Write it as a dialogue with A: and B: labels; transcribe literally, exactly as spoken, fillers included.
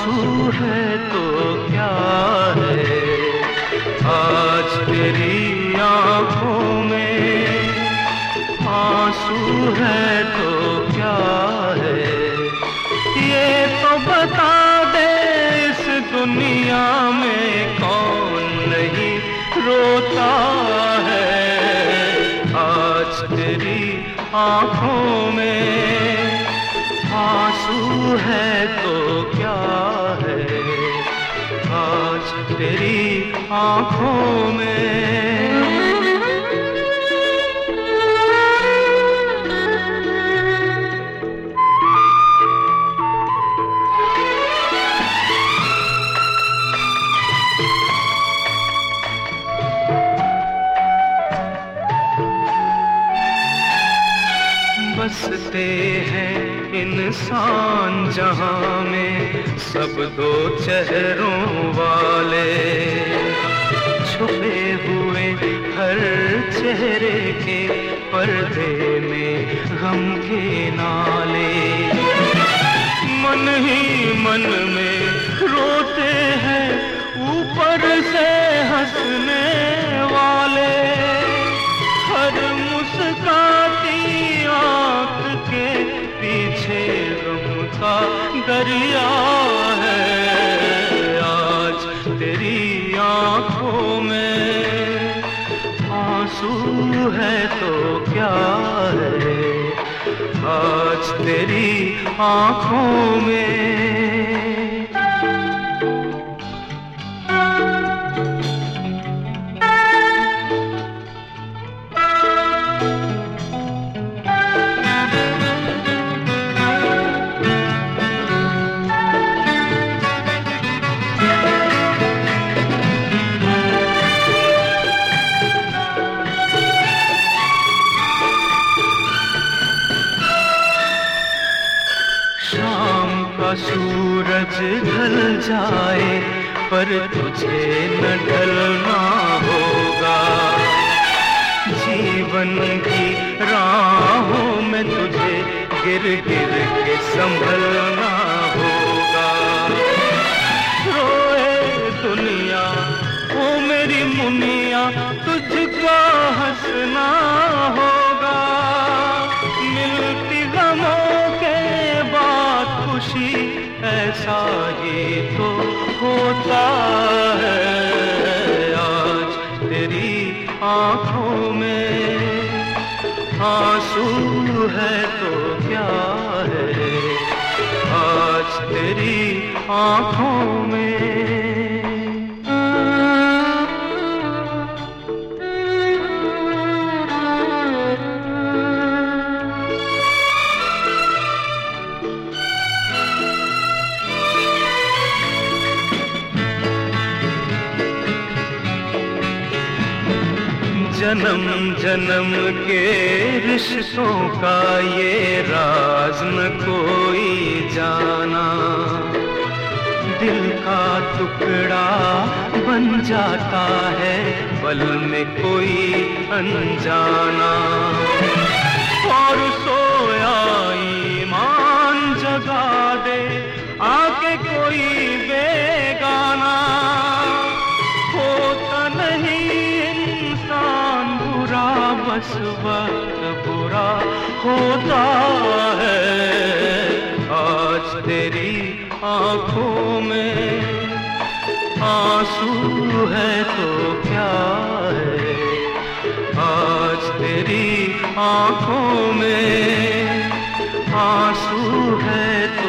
A: आंसू है तो क्या है, आज तेरी आंखों में आंसू है तो क्या है, ये तो बता दे इस दुनिया में कौन नहीं रोता है। आज तेरी आंखों में आंसू है तो क्या है, आज तेरी आंखों में। बसते हैं इंसान जहां में सब दो चेहरों वाले, छुपे हुए हर चेहरे के पर्दे में गम के नाले, मन ही मन में रोते हैं ऊपर से हंसने वाले, हर मुस्काती आंख के पीछे गम का दरिया है। आज तेरी आंखों में आंसू है तो क्या है, आज तेरी आंखों में। सूरज ढल जाए पर तुझे न ढलना होगा, जीवन की राहों में तुझे गिर गिर के संभलना होगा। रोए दुनिया ओ मेरी मुनिया तुझको हंसना होगा, मिलती गमों के बाद खुशी ऐसा ही तो होता है। आज तेरी आंखों में आंसू है तो क्या है, आज तेरी आंखों में। जन्म जन्म के रिश्तों का ये राज न कोई जाना, दिल का टुकड़ा बन जाता है पल में कोई अनजाना, और सोया ईमान जगा दे आके कोई बेगाना, होता नहीं बस वक्त बुरा होता है। आज तेरी आंखों में आंसू है तो क्या है, आज तेरी आंखों में आंसू है तो